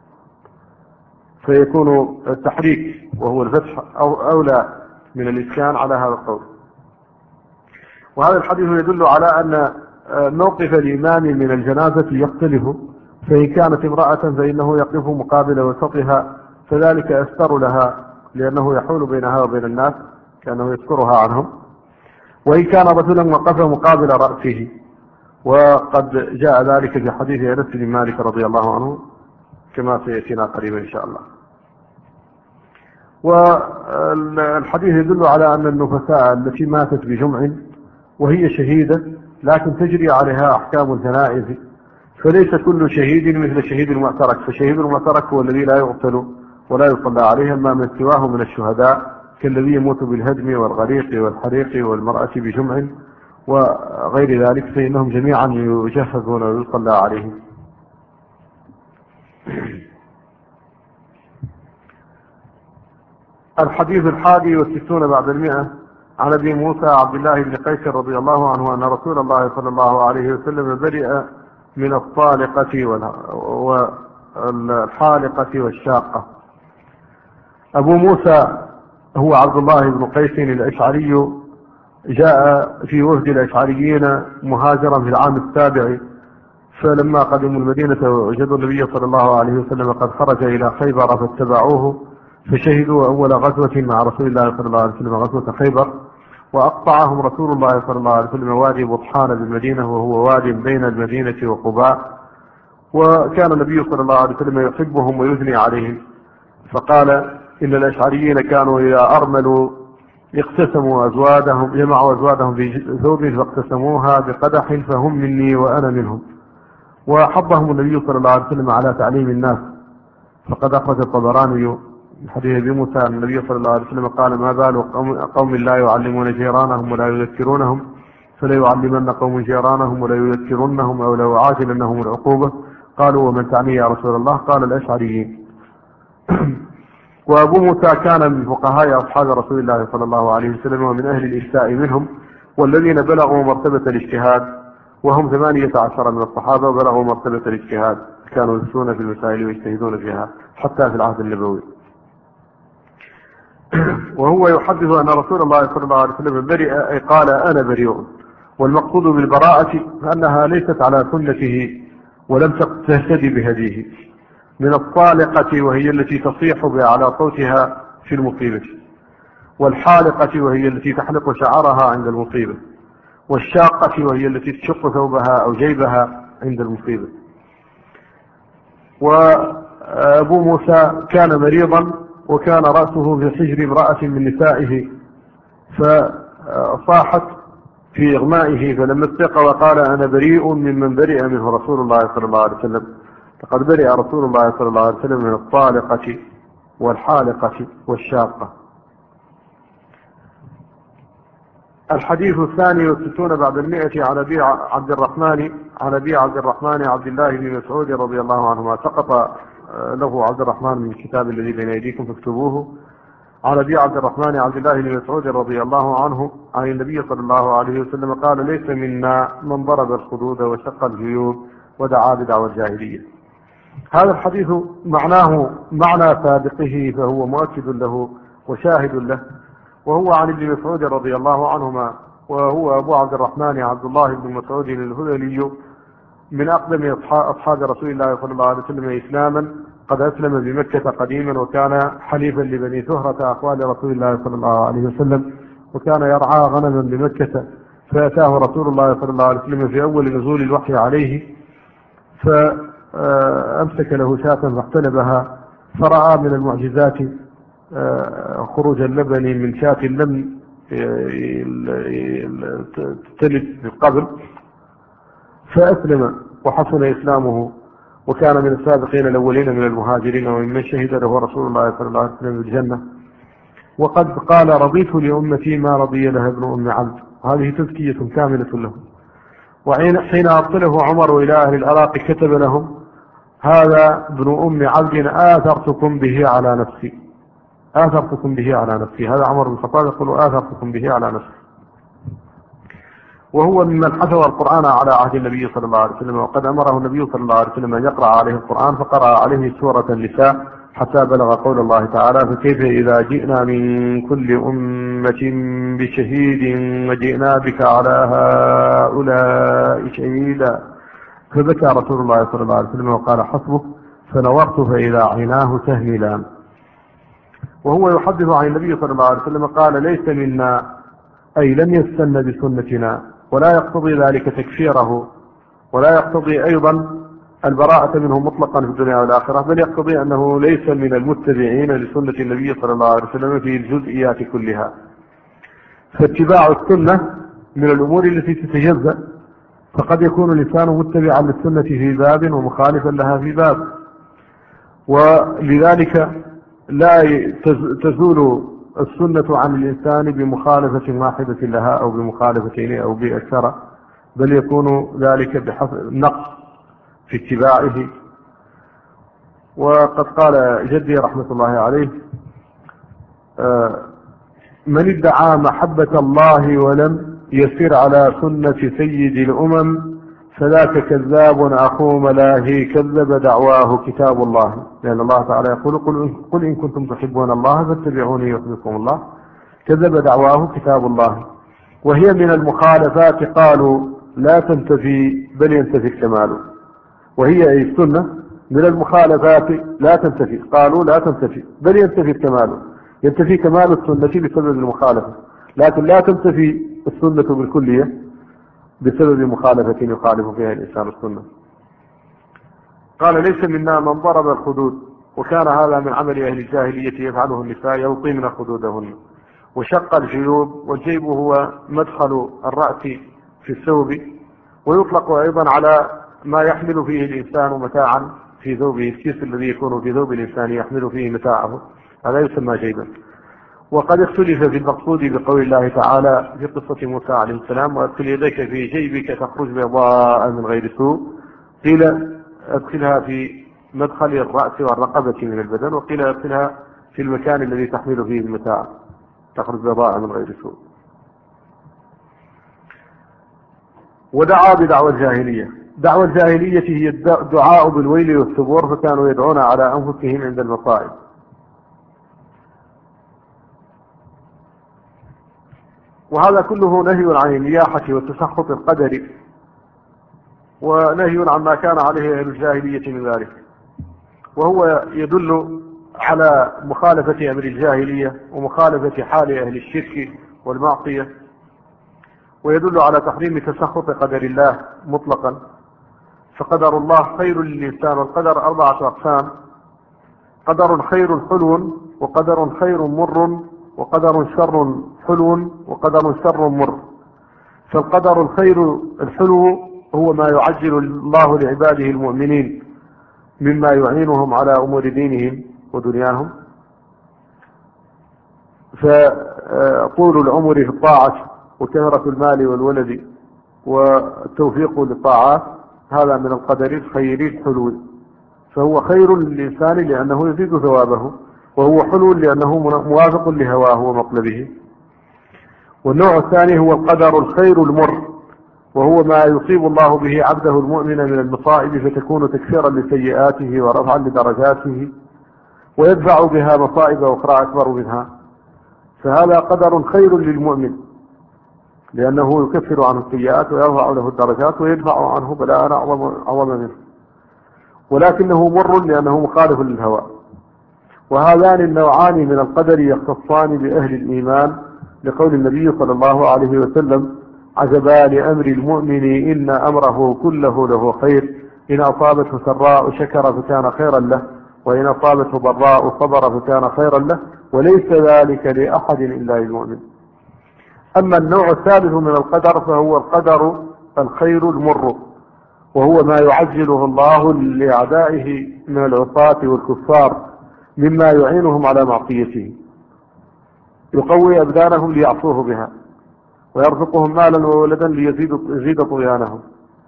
فيكون التحريك وهو الفتح أولى من الإسكان على هذا القول. وهذا الحديث يدل على أن موقف الإمام من الجنازة يختلف، فإن كانت امرأة فإنه يقف مقابل وسطها، فذلك أستر لها، لأنه يحول بينها وبين الناس كأنه يذكرها عنهم. وإن كان رجلا وقف مقابل رأسه، وقد جاء ذلك في حديث أنس بن مالك رضي الله عنه كما سيأتينا قريبا إن شاء الله. والحديث يدل على أن النفساء التي ماتت بجمع وهي شهيدة لكن تجري عليها أحكام الجنائز، فليس كل شهيد مثل شهيد المعترك، فشهيد المعترك هو الذي لا يغسل ولا يصلى عليه، أما من سواه من الشهداء كالذي يموت بالهدم والغريق والحريق والمرأة بجمع وغير ذلك، فإنهم جميعا يجهزون ويصلى عليهم. الحديث 61 بعد 100 عن أبي موسى عبد الله بن قيس رضي الله عنه أن رسول الله صلى الله عليه وسلم برئ من الطالقة والحالقة والشاقة. أبو موسى هو عبد الله بن قيس الأشعري، جاء في وفد الأشعريين مهاجرا في العام 7، فلما قدموا المدينة وجدوا النبي صلى الله عليه وسلم قد خرج إلى خيبر فاتبعوه، فشهدوا أول غزوة مع رسول الله صلى الله عليه وسلم غزوة خيبر، وأقطعهم رسول الله صلى الله عليه وسلم وادي بطحان بالمدينة، وهو وادي بين المدينة وقباء، وكان النبي صلى الله عليه وسلم يحبهم ويثني عليهم، فقال إن الأشعريين كانوا إذا أرملوا اقتسموا أزوادهم، جمعوا أزوادهم في ثوب فاقتسموها بقدح، فهم مني وأنا منهم. وحضهم النبي صلى الله عليه وسلم على تعليم الناس، فقد أخرج الطبراني من حديث أبي موسى أن النبي صلى الله عليه وسلم قال ما بال قوم لا يعلمون جيرانهم ولا يذكرونهم، فلا يعلمن قوم جيرانهم ولا يذكرنهم أو لا يعاجلنهم العقوبة. قالوا ومن تعني يا رسول الله؟ قال الأشعريين. وأبو موسى كان من فقهاء أصحاب رسول الله صلى الله عليه وسلم ومن أهل الإفتاء منهم، والذين بلغوا مرتبة الاجتهاد، وهم 18 من الصحابة بلغوا مرتبة الاجتهاد، كانوا يفتون في المسائل ويجتهدون فيها حتى في العهد النبوي. وهو يحدث أن رسول الله صلى الله عليه وسلم برئ، أي قال أنا بريء. والمقصود بالبراءة أنها ليست على سنته ولم تهتدي بهديه، من الطالقة وهي التي تصيح على صوتها في المصيبة، والحالقة وهي التي تحلق شعرها عند المصيبة، والشاقة وهي التي تشق ثوبها أو جيبها عند المصيبة. وأبو موسى كان مريضا، وكان رأسه في حجر امرأة من نسائه، فصاحت في إغمائه، فلما استيقظ قال أنا بريء ممن برئ منه رسول الله صلى الله عليه وسلم، فقد برئ رسول الله صلى الله عليه وسلم من الطالقة والحالقة والشاقة. الحديث 62 بعد 100 عن أبي عبد الرحمن عبد الله بن مسعود رضي الله عنهما، سقط له عبد الرحمن من الكتاب الذي بين أيديكم فاكتبوه. عن أبي عبد الرحمن عبد الله بن مسعود رضي الله عنه عن النبي صلى الله عليه وسلم قال ليس منا من ضرب الخدود وشق الجيوب ودعا بدعوى الجاهلية. هذا الحديث معناه معنى سابقه، فهو مؤكد له وشاهد له، وهو عن ابن مسعود رضي الله عنهما، وهو أبو عبد الرحمن عبد الله بن مسعود الهذلي من أقدم أصحاب رسول الله صلى الله عليه وسلم إسلاما، قد أسلم بمكة قديما، وكان حليفا لبني زهرة أخوال رسول الله صلى الله عليه وسلم، وكان يرعى غنما بمكة، فأتاه رسول الله صلى الله عليه وسلم في أول نزول الوحي عليه، فأمسك له شاة فاحتلبها، فرأى من المعجزات خروج اللبن من شاة لم تلد بالقبل، فأسلم وحسن إسلامه، وكان من السابقين الأولين من المهاجرين، وممن شهد له رسول الله صلى الله عليه وسلم بالجنة. وقد قال: رضيت لأمتي ما رضي لها ابن أم عبد. هذه تزكية كاملة له. وحين أرسله عمر إلى أهل العراق كتب لهم: هذا ابن أم عبد آثرتكم به على نفسي، آثرتكم به على نفسي. هذا عمر بن الخطاب يقول: آثرتكم به على نفسي. وهو ممن حفظ القرآن على عهد النبي صلى الله عليه وسلم، وقد أمره النبي صلى الله عليه وسلم أن يقرأ عليه القرآن، فقرأ عليه سورة النساء حتى بلغ قول الله تعالى: فكيف إذا جئنا من كل أمة بشهيد وجئنا بك على هؤلاء شهيدا. فبكى رسول الله صلى الله عليه وسلم وقال: حسبك. فنظرت فإذا عيناه تهملان. وهو يحدث عن النبي صلى الله عليه وسلم قال: ليس منا، أي لم يستن بسنتنا، ولا يقتضي ذلك تكفيره، ولا يقتضي أيضا البراءة منه مطلقا في الدنيا والآخرة، بل يقتضي أنه ليس من المتبعين لسنة النبي صلى الله عليه وسلم في الجزئيات كلها. فاتباع السنة من الأمور التي تتجزأ، فقد يكون الإنسان متبعا للسنة في باب ومخالفا لها في باب، ولذلك لا تزول السنة عن الإنسان بمخالفة واحدة لها أو بمخالفتين أو بأكثر، بل يكون ذلك بحسب نقص في اتباعه. وقد قال جدي رحمة الله عليه: من ادعى محبة الله ولم يسير على سنة سيد الأمم فذاك كذاب أخو ملاهي، كذب دعواه كتاب الله. لأن الله تعالى يقول: قل إن كنتم تحبون الله فاتبعوني يحببكم الله. كذب دعواه كتاب الله. وهي من المخالفات قالوا لا تنتفي بل ينتفي الكمال. وهي أي السنة من المخالفات لا تنتفي، قالوا لا تنتفي بل ينتفي الكمال. ينتفي كمال السنة بسبب المخالفة، لكن لا تنتفي السنة بالكلية بسبب مخالفة يخالف فيها الإنسان السنة. قال: ليس منا من ضرب الخدود، وكان هذا من عمل أهل الجاهلية يفعله النساء، يلطمن خدودهن. وشق الجيوب، والجيب هو مدخل الرأس في الثوب، ويطلق أيضا على ما يحمل فيه الإنسان متاعا في ثوبه، الكيس الذي يكون في ثوب الإنسان يحمل فيه متاعه، هذا يسمى جيبا. وقد اختلف في المقصود بقول الله تعالى في قصة موسى عليه السلام: وادخل يديك في جيبك تخرج بيضاء من غير سوء. قيل ادخلها في مدخل الرأس والرقبة من البدن، وقيل ادخلها في المكان الذي تحمل فيه المتاع تخرج بيضاء من غير سوء. ودعا بدعوى الجاهلية. دعوى الجاهلية هي الدعاء بالويل والثبور، فكانوا يدعون على أنفسهم عند المصائب. وهذا كله نهي عن النياحة والتسخط القدري، ونهي عما كان عليه أهل الجاهلية من ذلك، وهو يدل على مخالفة أمر الجاهلية ومخالفة حال أهل الشرك والمعصية، ويدل على تحريم تسخط قدر الله مطلقا. فقدر الله خير للإنسان. القدر 4 أقسام: قدر خير حلو، وقدر خير مر، وقدر شر حلو، وقدر شر مر. فالقدر الخير الحلو هو ما يعجل الله لعباده المؤمنين مما يعينهم على أمور دينهم ودنياهم، فطول العمر في الطاعة وكثرة المال والولد والتوفيق للطاعات، هذا من القدر الخير الحلو. فهو خير للإنسان لأنه يزيد ثوابه، وهو حلو لأنه موافق لهواه ومطلبه. والنوع الثاني هو القدر الخير المر، وهو ما يصيب الله به عبده المؤمن من المصائب، فتكون تكفيرا لسيئاته ورفعا لدرجاته، ويدفع بها مصائب أخرى أكبر منها. فهذا قدر خير للمؤمن، لأنه يكفر عنه السيئات ويرفع له الدرجات ويدفع عنه بلاء أعظم منه، ولكنه مر لأنه مخالف للهوى. وهذان النوعان من القدر يختصان بأهل الإيمان، لقول النبي صلى الله عليه وسلم: عجبا لأمر المؤمن إن أمره كله له خير، إن أصابته سراء شكر فكان خيرا له، وإن أصابته ضراء صبر فكان خيرا له، وليس ذلك لأحد إلا للمؤمن. أما النوع الثالث من القدر فهو القدر الخير المر، وهو ما يعجله الله لأعدائه من العصاة والكفار مما يعينهم على معصيته، يقوي أبدانهم ليعصوه بها، ويرزقهم مالا وولدا ليزيد طغيانهم.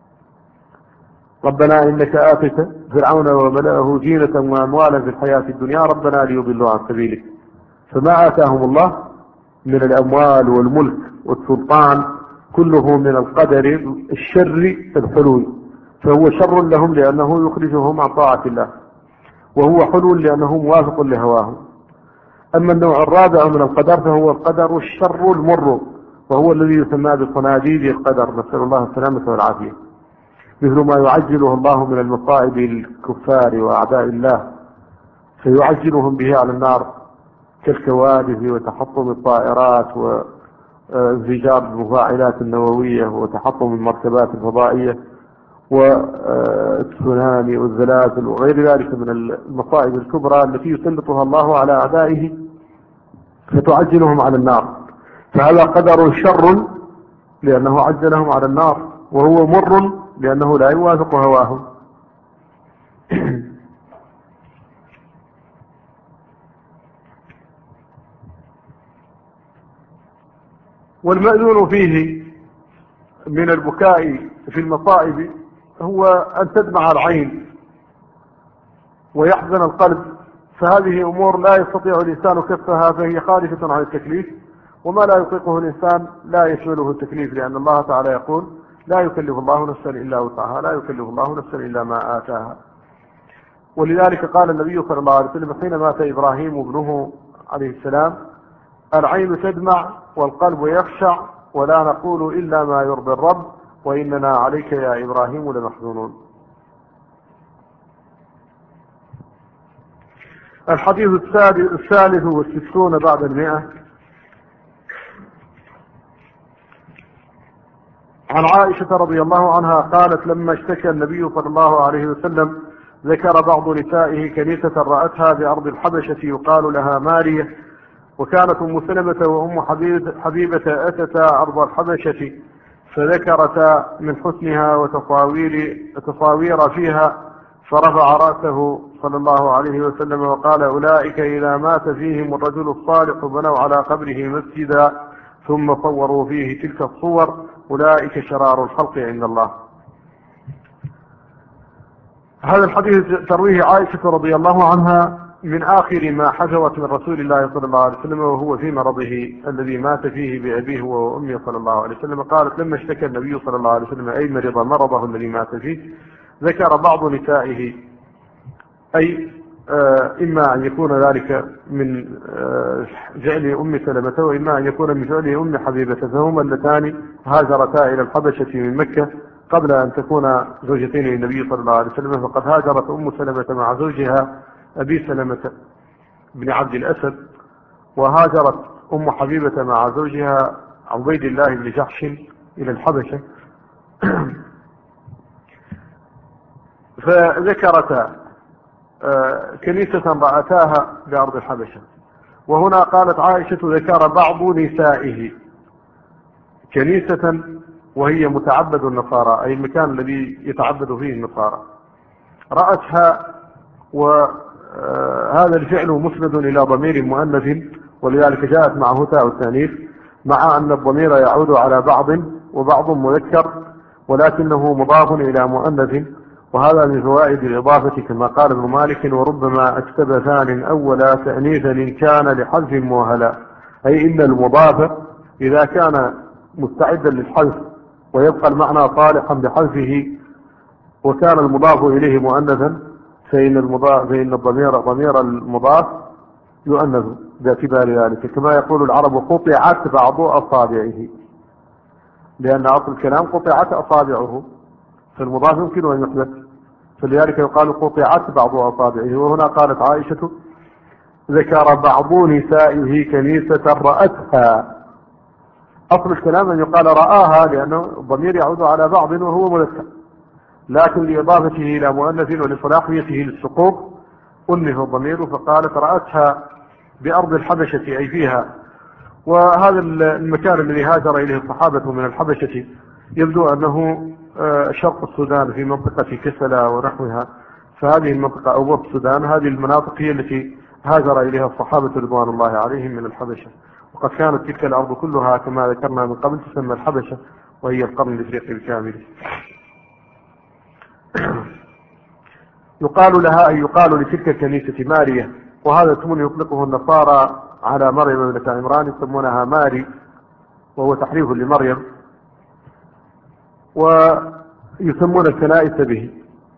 ربنا إنك آتيت فرعون وملأه زينة وأموالا في الحياة الدنيا ربنا ليضلوا عن سبيلك، فما آتاهم الله من الأموال والملك والسلطان كله من القدر الشر الحلول، فهو شر لهم لأنه يخرجهم عن طاعة الله، وهو حلو لأنه موافق لهواهم. أما النوع الرابع من القدر فهو القدر الشر المر، وهو الذي يسمى بصناديد القدر، نسأل الله السلامة والعافية، مثل ما يعجله الله من المصائب الكفار وأعداء الله، فيعجلهم به على النار كالكوارث وتحطم الطائرات وانفجار المفاعلات النووية وتحطم المركبات الفضائية والتسونامي والزلازل وغير ذلك من المصائب الكبرى التي يسلطها الله على أعدائه فتعجلهم على النار. فهذا قدر شر لأنه عجلهم على النار، وهو مر لأنه لا يوافق هواهم. والمأذون فيه من البكاء في المصائب هو أن تدمع العين ويحزن القلب، فهذه أمور لا يستطيع الإنسان كفها، فهي خارجة عن التكليف، وما لا يطيقه الإنسان لا يشمله التكليف، لأن الله تعالى يقول: لا يكلف الله نفسا إلا وسعها، لا يكلف الله نفسا إلا ما آتاها. ولذلك قال النبي صلى الله عليه وسلم حين مات إبراهيم ابنه عليه السلام: العين تدمع والقلب يخشع ولا نقول إلا ما يرضي الرب وإننا عليك يا إبراهيم لمحزونون. الحديث الثالث والستون بعد 100 عن عائشة رضي الله عنها قالت: لما اشتكى النبي صلى الله عليه وسلم ذكر بعض نسائه كنيسة رأتها بأرض الحبشة يقال لها مارية، وكانت أم سلمة وأم حبيبة أتتا أرض الحبشة فذكرتا من حسنها وتصاوير فيها، فرفع رأسه صلى الله عليه وسلم وقال: أولئك إذا مات فيهم الرجل الصالح بنوا على قبره مسجدا ثم صوروا فيه تلك الصور، أولئك شرار الخلق عند الله. هذا الحديث ترويه عائشة رضي الله عنها من آخر ما حجرت من رسول الله صلى الله عليه وسلم وهو في مرضه الذي مات فيه بأبيه وأمه صلى الله عليه وسلم. قالت: لما اشتكى النبي صلى الله عليه وسلم أي مرضه الذي مات فيه ذكر بعض نسائه، أي إما أن يكون ذلك من فعل أم سلمة وإما أن يكون من فعل أم حبيبة، فهما اللتان هاجرتا إلى الحبشة من مكة قبل أن تكون زوجتين للنبي صلى الله عليه وسلم. فقد هاجرت أم سلمة مع زوجها أبي سلمة بن عبد الأسد، وهاجرت أم حبيبة مع زوجها عبيد الله بن جحش إلى الحبشة. فذكرتا كنيسة رأتاها بأرض الحبشة. وهنا قالت عائشة: ذكر بعض نسائه كنيسة، وهي متعبد النصارى، أي المكان الذي يتعبد فيه النصارى، رأتها، وهذا الفعل مسند إلى ضمير مؤنث، ولذلك جاءت معه تاء التأنيث، مع أن الضمير يعود على بعض وبعض مذكر، ولكنه مضاف إلى مؤنث، وهذا من فوائد الإضافة كما قال ابن مالك: وربما أكتب ثان أولا تأنيثا إن كان لحذف مؤهلا، أي إن المضاف إذا كان مستعدا للحذف ويبقى المعنى صالحا بحذفه وكان المضاف إليه مؤنثا، فإن الضمير ضمير المضاف يؤنث باعتبار ذلك، كما يقول العرب قطعت بعض أصابعه، لأن أصل الكلام قطعت أصابعه، فالمضاف يمكن أن يحدث، فلذلك يقال قطعت بعض أصابعه. وهنا قالت عائشة ذكر بعض نسائه كنيسة رأتها. أصل الكلام أن يقال رآها، لأنه الضمير يعود على بعض وهو مذكر، لكن لإضافته إلى مؤنث ولصلاحيته للسقوط أنه الضمير، فقالت رأتها بأرض الحبشة أي فيها. وهذا المكان الذي هاجر إليه الصحابة من الحبشة يبدو أنه شرق السودان في منطقة كسلا ونحوها، فهذه المنطقة أو وسط السودان، هذه المناطق هي التي هاجر إليها الصحابة رضوان الله عليهم من الحبشة. وقد كانت تلك الأرض كلها كما ذكرنا من قبل تسمى الحبشة، وهي القرن الإفريقي الكامل. يقال لها أي يقال لتلك الكنيسة ماريا، وهذا اسم يطلقه النصارى على مريم ابنة عمران، يسمونها ماري، وهو تحريف لمريم، ويسمون الكنائس به.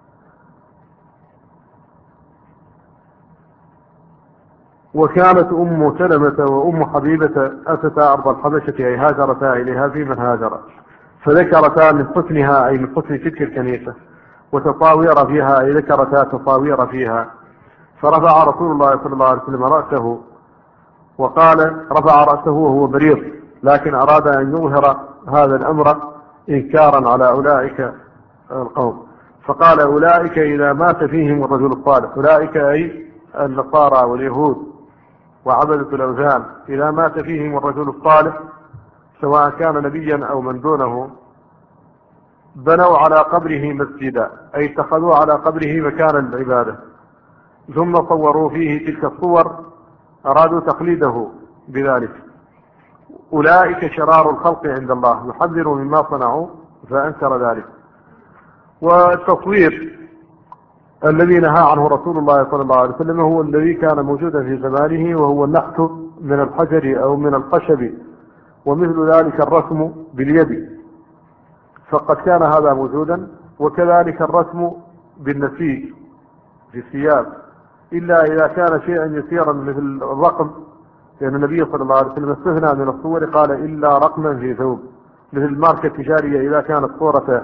وكانت أم سلمة وأم حبيبة أتتا أرض الحبشة أي هاجرتا إليها في من هاجر، فذكرتا من حسنها أي من حسن تلك الكنيسة، وتطاوير فيها أي ذكرتا تطاوير فيها. فرفع رسول الله صلى الله عليه وسلم رأسه، وقال رفع رأسه وهو مريض، لكن أراد أن يظهر هذا الأمر إنكارا على أولئك القوم، فقال أولئك إذا مات فيهم الرجل الصالح، أولئك أي النصارى واليهود وعبدة الأوثان، إذا مات فيهم الرجل الصالح سواء كان نبيا أو من دونه بنوا على قبره مسجدا، أي اتخذوا على قبره مكانا للعبادة، ثم صوروا فيه تلك الصور، أرادوا تقليده بذلك. أولئك شرار الخلق عند الله، يحذر مما صنعوا فأنكر ذلك. والتصوير الذي نهى عنه رسول الله صلى الله عليه وسلم هو الذي كان موجودا في زمانه، وهو النحت من الحجر أو من الخشب، ومثل ذلك الرسم باليد، فقد كان هذا موجودا، وكذلك الرسم بالنسيج في الثياب، إلا إذا كان شيئا يسيرا مثل الرقم، لأن النبي صلى الله عليه وسلم استثنى من الصور قال إلا رقما في ثوب، مثل الماركة التجارية إذا كانت صورة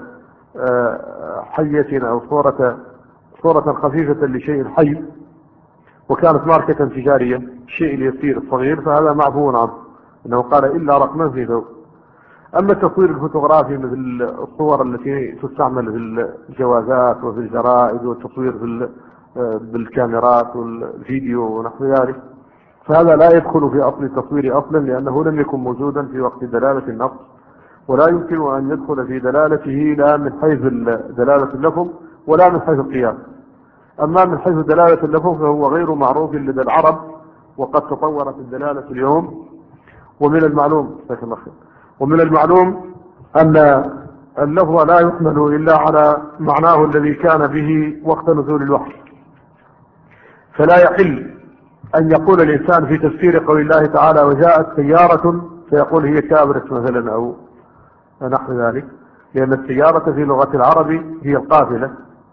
حية أو صورة خفيفة لشيء حي، وكانت ماركة تجارية الشيء اليسير الصغير، فهذا معفو عنه، إنه قال إلا رقما في ثوب. أما التصوير الفوتوغرافي مثل الصور التي تستعمل في الجوازات وفي الجرائد، والتصوير بالكاميرات والفيديو ونحو ذلك، فهذا لا يدخل في أصل التصوير أصلا، لأنه لم يكن موجودا في وقت دلالة النص، ولا يمكن أن يدخل في دلالته لا من حيث دلالة اللفظ ولا من حيث القياس. أما من حيث دلالة اللفظ فهو غير معروف لدى العرب، وقد تطورت الدلالة اليوم. ومن المعلوم أن اللفظ لا يحمل إلا على معناه الذي كان به وقت نزول الوحي، فلا يحل أن يقول الإنسان في تفسير قول الله تعالى وجاءت سيارة فيقول هي كابرت مثلا أو نحو ذلك، لأن السيارة في لغة العرب هي القافلة،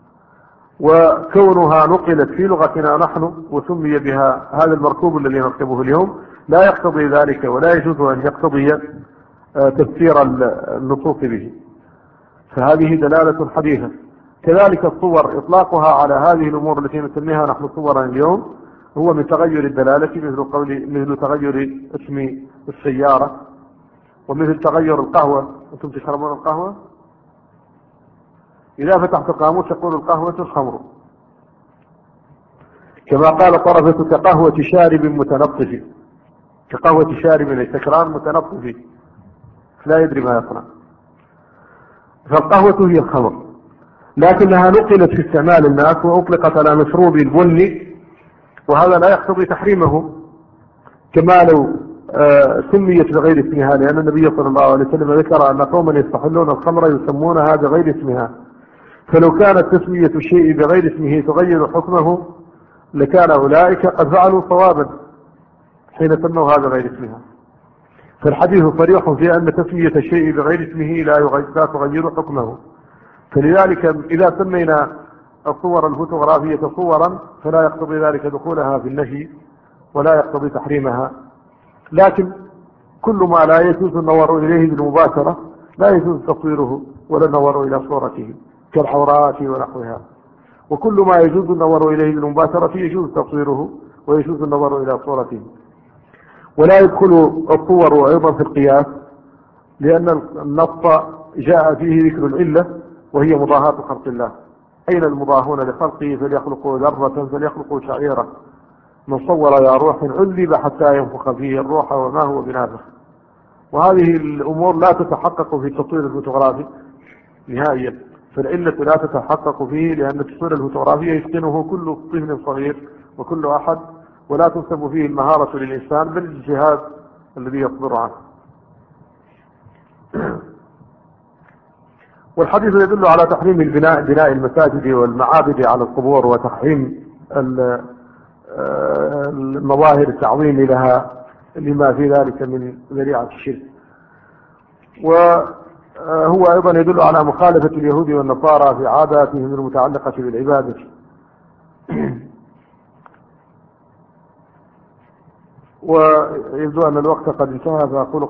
وكونها نقلت في لغتنا نحن وسمي بها هذا المركوب الذي نركبه اليوم لا يقتضي ذلك، ولا يجوز أن يقتضي تفسير النصوص به، فهذه دلالة حديثة. كذلك الصور إطلاقها على هذه الأمور التي نسميها نحن صورا اليوم هو من تغير الدلالة، مثل تغير اسم السيارة، ومثل تغير القهوة. أنتم تشربون القهوة؟ إذا فتحت القاموس يقول القهوة الخمر، كما قال طرفة كقهوة شارب متنطف، كقهوة شارب سكران متنطف لا يدري ما يصنع، فالقهوة هي الخمر، لكنها نقلت في استعمال الناس وأطلقت على مشروب البني، وهذا لا يقتضي تحريمه، كما لو سميت بغير اسمها، لأن النبي صلى الله عليه وسلم ذكر أن قوما يستحلون الخمر يسمونها بغير اسمها، فلو كانت تسمية الشيء بغير اسمه تغير حكمه لكان أولئك قد فعلوا صوابا حين سموا هذا غير اسمها. فالحديث صريح في أن تسمية الشيء بغير اسمه لا تغير حكمه، فلذلك إذا سمينا الصور الفوتوغرافية صورا فلا يقتضي ذلك دخولها في النهي ولا يقتضي تحريمها، لكن كل ما لا يجوز النظر إليه بالمباشرة لا يجوز تصويره ولا النظر إلى صورته كالحورات ونحوها، وكل ما يجوز النظر إليه بالمباشرة يجوز تصويره ويجوز النظر إلى صورته. ولا يدخل الصور أيضا في القياس، لأن النص جاء فيه ذكر العلة وهي مضاهاة خلق الله. أين المضاهون لخلقه؟ فليخلقوا ذرة فليخلقوا شعيرة، من صور يا روح علب حتى ينفخ فيه الروح وما هو بنافخ. وهذه الأمور لا تتحقق في التصوير الفوتوغرافي نهائيا، فالعلة لا تتحقق فيه، لأن التصوير الفوتوغرافي يتقنه كل طفل صغير وكل أحد، ولا تنسب فيه المهارة للإنسان بل الجهاز الذي يصدر عنه. والحديث يدل على تحريم بناء المساجد والمعابد على القبور، وتحريم المظاهر التعظيم لها لما في ذلك من ذريعة الشرك. وهو أيضا يدل على مخالفة اليهود والنصارى في عاداتهم المتعلقة بالعبادة. ويبدو أن الوقت قد انتهى، فأقول